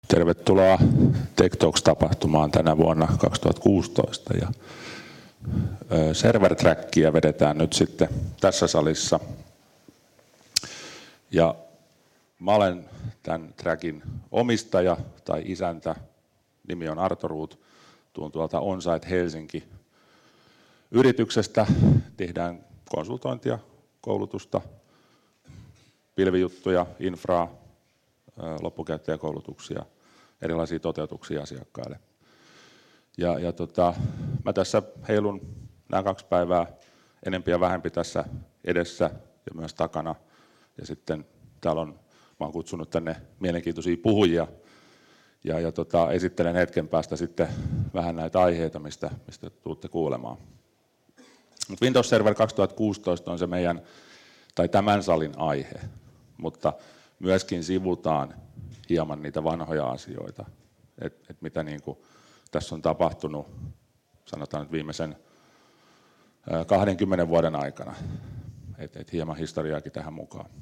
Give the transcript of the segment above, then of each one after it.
Tervetuloa Tech Talks-tapahtumaan tänä vuonna 2016. Ja server trackia vedetään nyt sitten tässä salissa. Ja mä olen tämän trackin omistaja tai isäntä. Nimi on Arto Ruut. Tuun tuolta Onsite Helsinki yrityksestä. Tehdään konsultointia, koulutusta, pilvijuttuja, infraa, loppukäyttäjäkoulutuksia, erilaisia toteutuksia asiakkaille. Mä tässä heilun nämä 2 päivää enempi ja vähempi tässä edessä ja myös takana. Ja sitten täällä mä oon kutsunut tänne mielenkiintoisia puhujia ja esittelen hetken päästä sitten vähän näitä aiheita, mistä tuutte kuulemaan. Mut Windows Server 2016 on se meidän tai tämän salin aihe, mutta myöskin sivutaan hieman niitä vanhoja asioita, että mitä niin kuin tässä on tapahtunut, sanotaan nyt viimeisen 20 vuoden aikana, että hieman historiaakin tähän mukaan.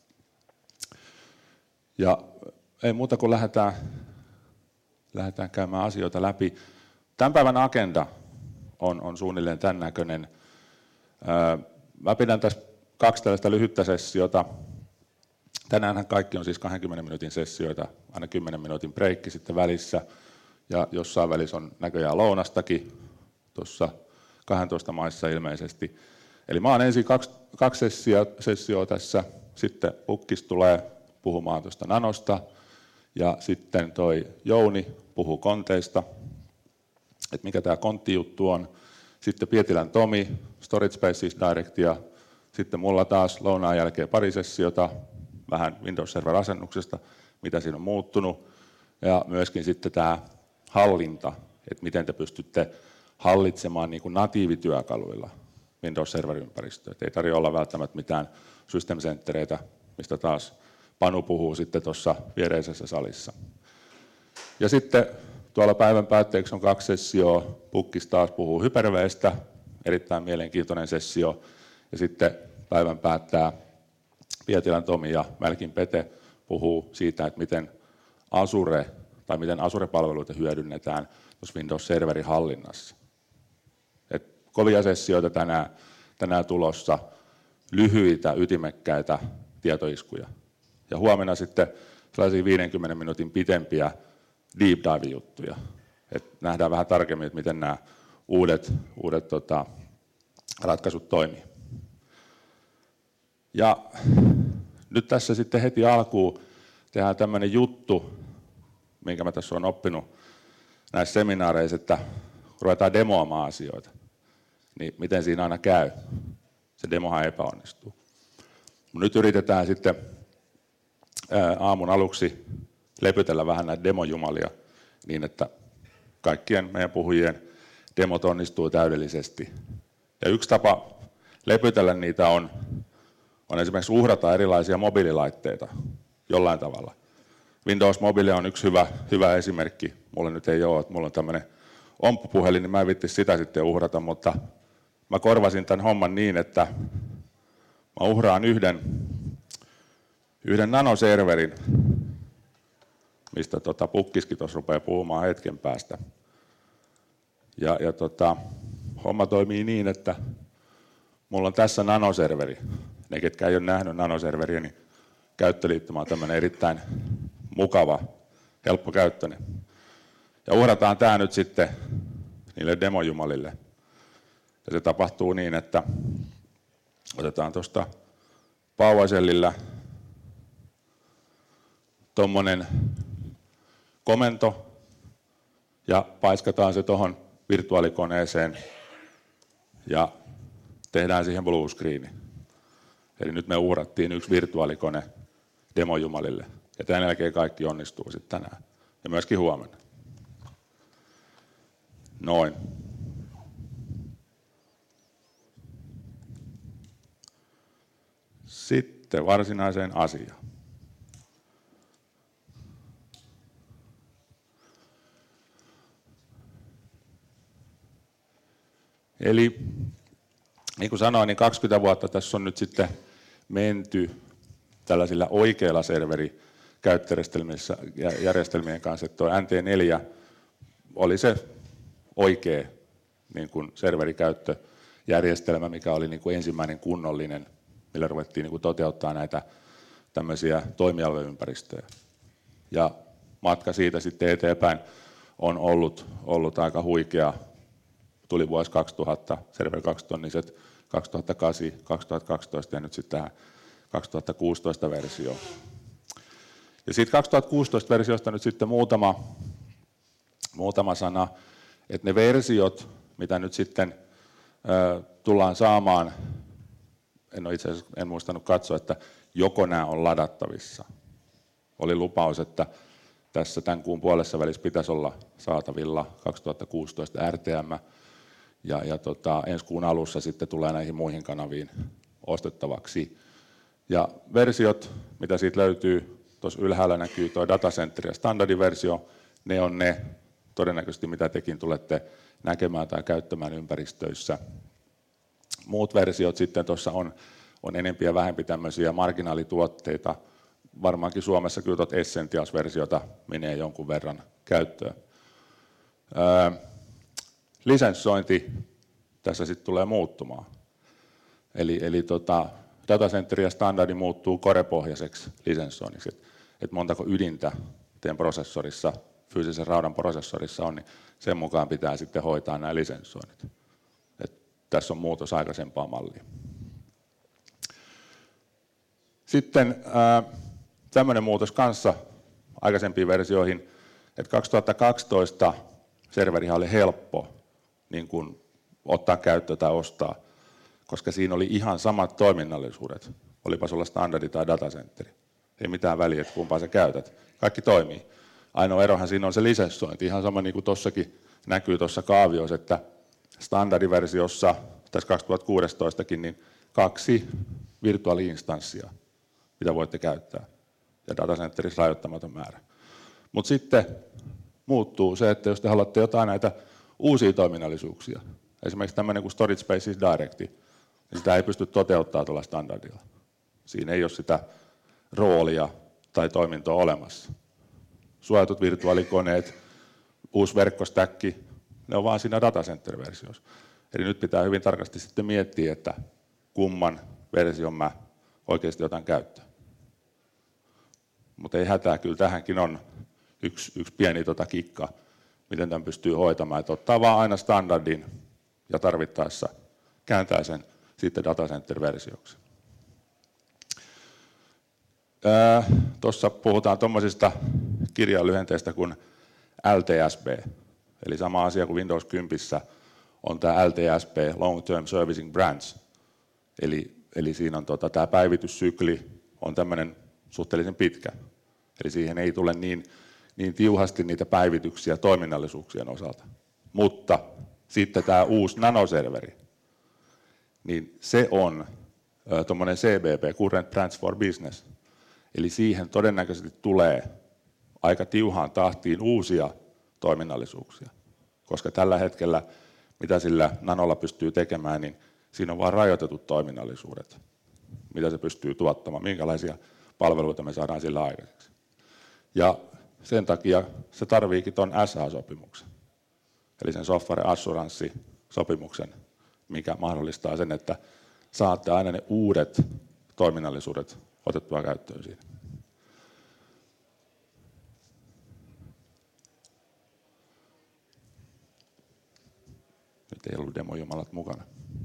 Ja ei muuta kuin lähdetään käymään asioita läpi. Tämän päivän agenda on suunnilleen tämän näköinen. Mä pidän tässä 2 tällaista lyhyttä sessiota. Tänäänhän kaikki on siis 20 minuutin sessioita, aina 10 minuutin breikki sitten välissä. Ja jossain välissä on näköjään lounastakin, tuossa 12 maissa ilmeisesti. Eli mä oon ensin 2 sessioa tässä, sitten Pukkis tulee puhumaan tuosta nanosta, ja sitten toi Jouni puhuu konteista, että mikä tämä konttijuttu on. Sitten Pietilän Tomi, Storage Spaces Direct, ja sitten mulla taas lounaan jälkeen 2 sessiota, vähän Windows Server-asennuksesta, mitä siinä on muuttunut, ja myöskin sitten tämä hallinta, että miten te pystytte hallitsemaan niin kuin natiivityökaluilla Windows Server-ympäristöä. Ei tarvitse olla välttämättä mitään system centereitä, mistä taas Panu puhuu sitten tuossa viereisessä salissa. Ja sitten tuolla päivän päätteeksi on 2 sessioa. Pukkis taas puhuu Hyper-V:stä, erittäin mielenkiintoinen sessio. Ja sitten päivän päättää Pietilän Tomi ja Mälkin Pete puhuu siitä, että miten Azure-palveluita hyödynnetään tuossa Windows Serverin hallinnassa. Et kovia sessioita tänään tulossa, lyhyitä, ytimekkäitä tietoiskuja. Ja huomenna sitten sellaisia 50 minuutin pitempiä deep dive-juttuja. Et nähdään vähän tarkemmin, että miten nämä uudet ratkaisut toimii. Ja nyt tässä sitten heti alkuun tehdään tämmöinen juttu, minkä mä tässä olen oppinut näissä seminaareissa, että ruvetaan demoamaan asioita. Niin miten siinä aina käy? Se demohan epäonnistuu. Nyt yritetään sitten aamun aluksi lepytellä vähän näitä demojumalia niin, että kaikkien meidän puhujien demot onnistuu täydellisesti. Ja yksi tapa lepytellä niitä on esimerkiksi uhrata erilaisia mobiililaitteita jollain tavalla. Windows Mobile on yksi hyvä esimerkki. Mulla nyt ei ole, että mulla on tämmöinen omppupuhelin, niin mä en viittisi sitä sitten uhrata, mutta mä korvasin tämän homman niin, että mä uhraan yhden nanoserverin, mistä Pukkiskin tuossa rupeaa puhumaan hetken päästä. Ja homma toimii niin, että mulla on tässä nanoserveri. Ne, ketkä ei ole nähnyt nanoserveriä, niin käyttöliittymä on tämmöinen erittäin mukava, helppokäyttöinen. Ja uhrataan tämä nyt sitten niille demojumalille. Ja se tapahtuu niin, että otetaan tuosta PowerShellillä tuommoinen komento ja paiskataan se tuohon virtuaalikoneeseen ja tehdään siihen blue screeni. Eli nyt me uhrattiin yksi virtuaalikone demojumalille. Ja tämän jälkeen kaikki onnistuu sitten tänään. Ja myöskin huomenna. Noin. Sitten varsinaiseen asiaan. Eli niin kuin sanoin, niin 20 vuotta tässä on nyt sitten menty tällaisilla oikeilla käyttöjärjestelmien kanssa, että tuo NT4 oli se oikea niin kuin serverikäyttöjärjestelmä, mikä oli niin kuin ensimmäinen kunnollinen, millä ruvettiin niin kuin toteuttaa näitä tämmöisiä toimialueympäristöjä. Ja matka siitä sitten eteenpäin on ollut aika huikea. Tuli vuosi 2000, Server 2-tonniset, 2008, 2012 ja nyt sitten tähän 2016 versio. Ja siitä 2016 versiosta nyt sitten muutama sana, että ne versiot, mitä nyt sitten tullaan saamaan, en muistanut katsoa, että joko nämä on ladattavissa. Oli lupaus, että tässä tämän kuun puolessa välissä pitäisi olla saatavilla 2016 RTM, ja ensi kuun alussa sitten tulee näihin muihin kanaviin ostettavaksi. Ja versiot, mitä siitä löytyy, tuossa ylhäällä näkyy tuo datacenter ja standardiversio, ne on ne todennäköisesti, mitä tekin tulette näkemään tai käyttämään ympäristöissä. Muut versiot sitten tuossa on enempi ja vähempi tämmöisiä marginaalituotteita. Varmaankin Suomessa kyllä tuota Essentials-versiota menee jonkun verran käyttöön. Lisenssointi tässä sitten tulee muuttumaan. Eli datacenter ja standardi muuttuu Core-pohjaiseksi lisenssoinniksi. Et montako ydintä teidän prosessorissa, fyysisen raudan prosessorissa on, niin sen mukaan pitää sitten hoitaa nämä lisenssoinnit. Tässä on muutos aikaisempaa mallia. Sitten tämmöinen muutos kanssa aikaisempiin versioihin, että 2012 serverihan oli helppo niin kuin ottaa käyttöön tai ostaa, koska siinä oli ihan samat toiminnallisuudet, olipa sulla standardi tai datacenteri. Ei mitään väliä, että kumpaa sä käytät. Kaikki toimii. Ainoa erohan siinä on se lisenssointi, ihan sama niin kuin tuossakin näkyy tuossa kaaviossa, että standardiversiossa, tässä 2016kin, niin 2 virtuaali-instanssia, mitä voitte käyttää, ja datacenterissä rajoittamaton määrä. Mutta sitten muuttuu se, että jos te haluatte jotain näitä uusia toiminnallisuuksia, esimerkiksi tämmöinen kuin Storage Spaces Direct, niin sitä ei pysty toteuttamaan tuolla standardilla. Siinä ei ole sitä roolia tai toimintoa olemassa. Suojatut virtuaalikoneet, uusi verkkostäkki, ne on vaan siinä datacenter-versiossa. Eli nyt pitää hyvin tarkasti sitten miettiä, että kumman version mä oikeasti otan käyttöön. Mutta ei hätää, kyllä tähänkin on yksi pieni kikka, miten tämän pystyy hoitamaan. Että ottaa vaan aina standardin ja tarvittaessa kääntää sen sitten datacenter-versioksi. Tuossa puhutaan tuommoisista kirjainlyhenteistä kuin LTSB, eli sama asia kuin Windows 10 on tämä LTSB, Long Term Servicing Branch, eli siinä on tämä päivityssykli on tämmöinen suhteellisen pitkä, eli siihen ei tule niin tiuhasti niitä päivityksiä toiminnallisuuksien osalta. Mutta sitten tämä uusi nanoserveri, niin se on tuommoinen CBB, Current Branch for Business, eli siihen todennäköisesti tulee aika tiuhaan tahtiin uusia toiminnallisuuksia, koska tällä hetkellä, mitä sillä nanolla pystyy tekemään, niin siinä on vain rajoitetut toiminnallisuudet, mitä se pystyy tuottamaan, minkälaisia palveluita me saadaan sillä aikaiseksi. Ja sen takia se tarviikin tuon SA-sopimuksen, eli sen Software Assurance-sopimuksen, mikä mahdollistaa sen, että saatte aina ne uudet toiminnallisuudet otettua käyttöön siinä. Nyt ei ollut demojumalat mukana.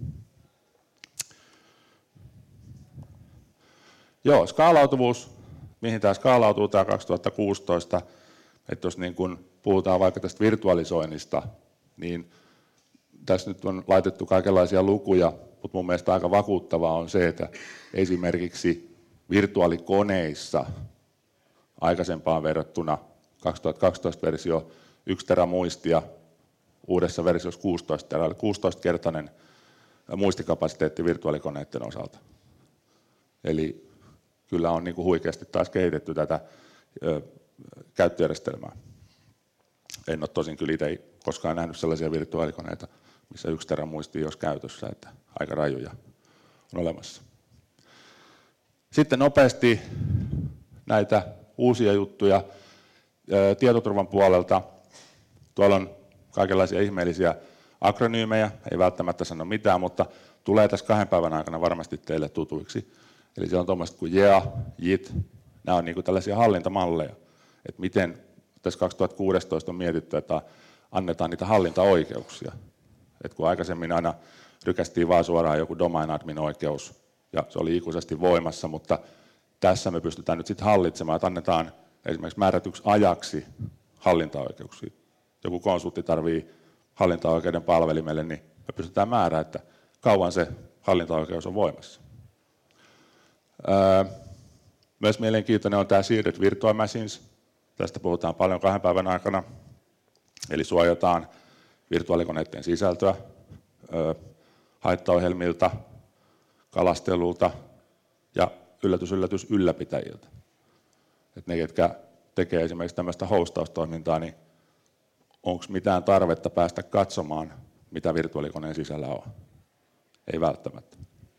Joo, skaalautuvuus. Mihin tämä skaalautuu, tämä 2016? Että jos niin kun puhutaan vaikka tästä virtualisoinnista, niin tässä nyt on laitettu kaikenlaisia lukuja, mutta mun mielestä aika vakuuttavaa on se, että esimerkiksi virtuaalikoneissa aikaisempaan verrattuna 2012 versio 1 tera muistia, uudessa versiossa 16 tera, eli 16-kertainen muistikapasiteetti virtuaalikoneiden osalta. Eli kyllä on niin kuin huikeasti taas kehitetty tätä käyttöjärjestelmää. En ole tosin kyllä itse koskaan nähnyt sellaisia virtuaalikoneita, missä 1 tera muistia olisi käytössä, että aika rajuja on olemassa. Sitten nopeasti näitä uusia juttuja tietoturvan puolelta. Tuolla on kaikenlaisia ihmeellisiä akronyymejä, ei välttämättä sano mitään, mutta tulee tässä 2 päivän aikana varmasti teille tutuiksi. Eli siellä on tuommoista kuin JEA, JIT, nämä on niin tällaisia hallintamalleja, että miten tässä 2016 on mietitty, että annetaan niitä hallintaoikeuksia. Et kun aikaisemmin aina rykästiin vaan suoraan joku domain admin oikeus ja se oli ikuisesti voimassa, mutta tässä me pystytään nyt sitten hallitsemaan, että annetaan esimerkiksi määrätyksi ajaksi hallintaoikeuksia. Joku konsultti tarvii hallintaoikeuden palvelimelle, niin me pystytään määräämään, että kauan se hallintaoikeus on voimassa. Myös mielenkiintoinen on tämä Shielded Virtual Machines. Tästä puhutaan paljon 2 päivän aikana. Eli suojataan virtuaalikoneiden sisältöä haittaohjelmilta, kalastelulta ja yllätys ylläpitäjiltä. Et ne, jotka tekee esimerkiksi tämmöistä hostaustoimintaa, niin onko mitään tarvetta päästä katsomaan, mitä virtuaalikoneen sisällä on? Ei välttämättä.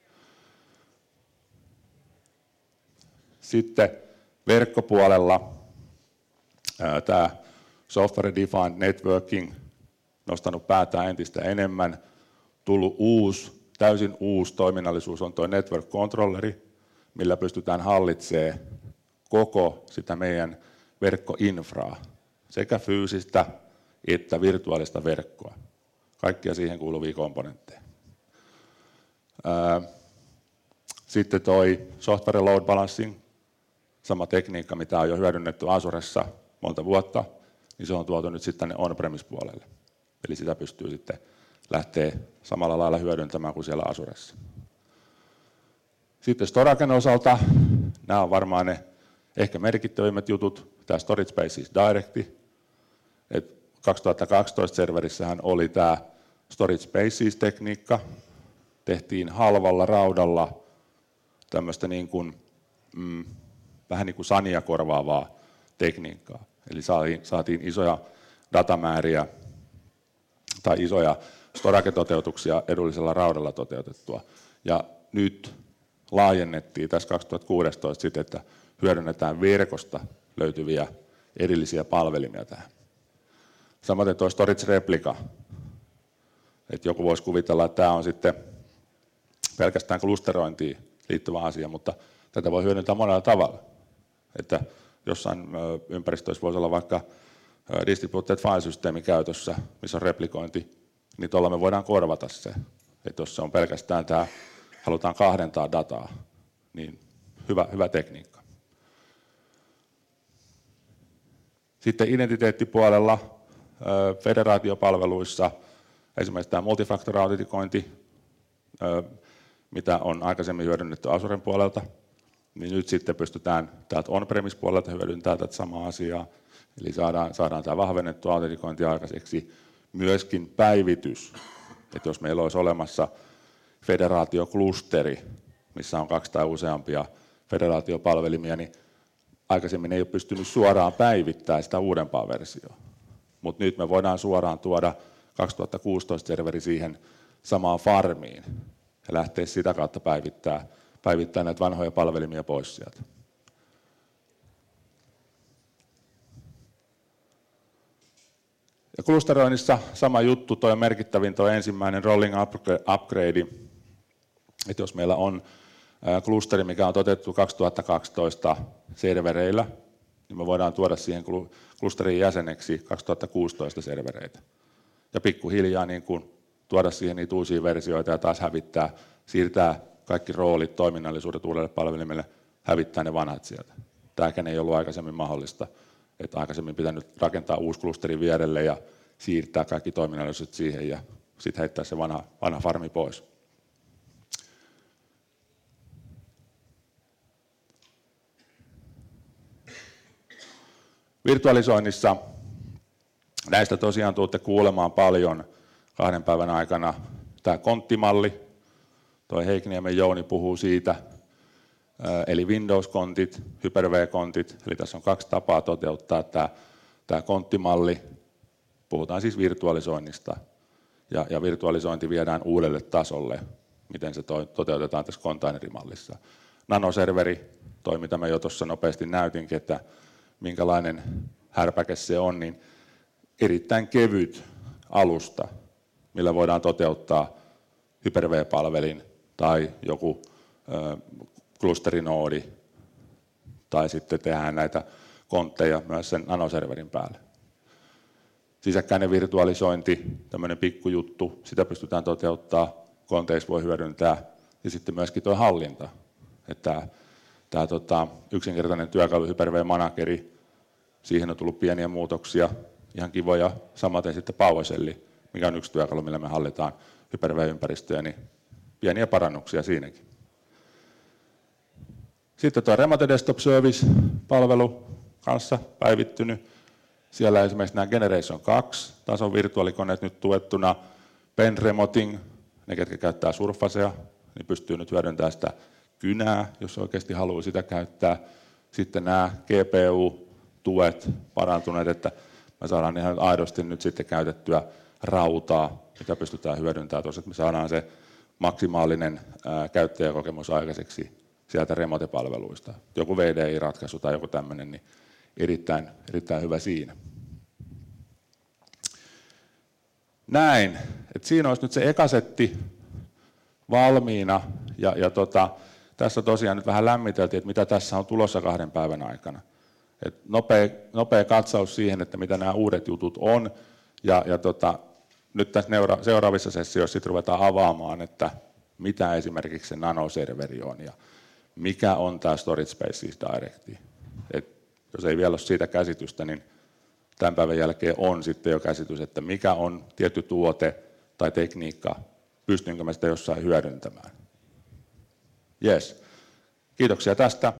Sitten verkkopuolella tämä Software Defined Networking nostanut päätään entistä enemmän. Tullut täysin uusi toiminnallisuus on tuo Network Controlleri, millä pystytään hallitsemaan koko sitä meidän verkkoinfraa, sekä fyysistä että virtuaalista verkkoa. Kaikkia siihen kuuluvia komponentteja. Sitten toi Software Load Balancing, sama tekniikka, mitä on jo hyödynnetty Azuressa monta vuotta, niin se on tuotu nyt sitten tänne on-premise-puolelle. Eli sitä pystyy sitten lähteä samalla lailla hyödyntämään kuin siellä Azuressa. Sitten Storagen osalta, nämä on varmaan ne ehkä merkittävimmät jutut. Tämä Storage Spaces Direct. 2012 serverissähän oli tämä Storage Spaces-tekniikka. Tehtiin halvalla raudalla tämmöistä niin kuin, vähän niin kuin Sania korvaavaa tekniikkaa. Eli saatiin isoja datamääriä tai isoja storage-toteutuksia edullisella raudalla toteutettua. Ja nyt laajennettiin tässä 2016 sitten, että hyödynnetään verkosta löytyviä erillisiä palvelimia tähän. Samaten tuo Storage Replica. Että joku voisi kuvitella, että tämä on sitten pelkästään klusterointiin liittyvä asia, mutta tätä voi hyödyntää monella tavalla. Että jossain ympäristöissä voisi olla vaikka distributed file-systeemi käytössä, missä on replikointi, niin tuolla me voidaan korvata se. Että jos se on pelkästään tämä, halutaan kahdentaa dataa, niin hyvä tekniikka. Sitten identiteettipuolella federaatiopalveluissa esimerkiksi tämä multifactor-autentikointi, mitä on aikaisemmin hyödynnetty Azuren puolelta, niin nyt sitten pystytään täältä on-premise-puolelta hyödyntämään tätä samaa asiaa. Eli saadaan tämä vahvennettu autentikointi aikaiseksi. Myöskin päivitys, että jos meillä olisi olemassa federaatioklusteri, missä on 2 tai useampia federaatiopalvelimia, niin aikaisemmin ei ole pystynyt suoraan päivittämään sitä uudempaa versiota. Mutta nyt me voidaan suoraan tuoda 2016 serveri siihen samaan farmiin ja lähteä sitä kautta päivittää näitä vanhoja palvelimia pois sieltä. Ja klusteroinnissa sama juttu, tuo on merkittävin tuo ensimmäinen rolling upgrade. Että jos meillä on klusteri, mikä on toteutettu 2012 servereillä, niin me voidaan tuoda siihen klusterin jäseneksi 2016 servereitä. Ja pikkuhiljaa niin kuin tuoda siihen niitä uusia versioita ja taas siirtää kaikki roolit, toiminnallisuudet uudelle palvelimelle, hävittää ne vanhat sieltä. Tämäkään ei ollut aikaisemmin mahdollista. Että aikaisemmin pitänyt rakentaa uusi klusteri vierelle ja siirtää kaikki toiminnallisuudet siihen ja sitten heittää se vanha farmi pois. Virtualisoinnissa näistä tosiaan tulette kuulemaan paljon 2 päivän aikana. Tämä konttimalli, tuo Heikniemen Jouni puhuu siitä, eli Windows-kontit, Hyper-V-kontit, eli tässä on 2 tapaa toteuttaa tämä konttimalli. Puhutaan siis virtualisoinnista ja virtualisointi viedään uudelle tasolle, miten se toteutetaan tässä containerimallissa. Nanoserveri, toi mitä mä jo tuossa nopeasti näytinkin, että minkälainen härpäke se on, niin erittäin kevyt alusta, millä voidaan toteuttaa Hyper-V-palvelin tai joku klusterinoodi, tai sitten tehdään näitä kontteja myös sen nanoserverin päälle. Sisäkkäinen virtualisointi, tämmöinen pikkujuttu, sitä pystytään toteuttaa, konteissa voi hyödyntää, ja sitten myöskin tuo hallinta. Että tämä yksinkertainen työkalu Hyper-V-manageri, siihen on tullut pieniä muutoksia, ihan kivoja, samaten sitten PowerShell, mikä on yksi työkalu, millä me hallitaan Hyper-V-ympäristöjä, niin pieniä parannuksia siinäkin. Sitten tuo Remote Desktop Service-palvelu kanssa päivittynyt. Siellä esimerkiksi nämä Generation 2 tason virtuaalikoneet nyt tuettuna, Pen Remoting, ne ketkä käyttää Surfacea, niin pystyy nyt hyödyntämään sitä kynää, jos oikeasti haluaa sitä käyttää. Sitten nämä GPU-tuet parantuneet, että me saadaan ihan aidosti nyt sitten käytettyä rautaa, mitä pystytään hyödyntämään tuossa, että me saadaan se maksimaalinen käyttäjäkokemus aikaiseksi sieltä remote-palveluista. Joku VDI-ratkaisu tai joku tämmöinen, niin erittäin hyvä siinä. Näin, että siinä olisi nyt se ekasetti valmiina ja tässä tosiaan nyt vähän lämmiteltiin, että mitä tässä on tulossa 2 päivän aikana. Et nopea katsaus siihen, että mitä nämä uudet jutut on ja nyt tässä seuraavissa sessioissa sitten ruvetaan avaamaan, että mitä esimerkiksi se nanoserveri on ja mikä on tämä Storage Spaces Directive. Et jos ei vielä ole siitä käsitystä, niin tämän päivän jälkeen on sitten jo käsitys, että mikä on tietty tuote tai tekniikka, pystynkö mä sitä jossain hyödyntämään. Jes. Kiitoksia tästä.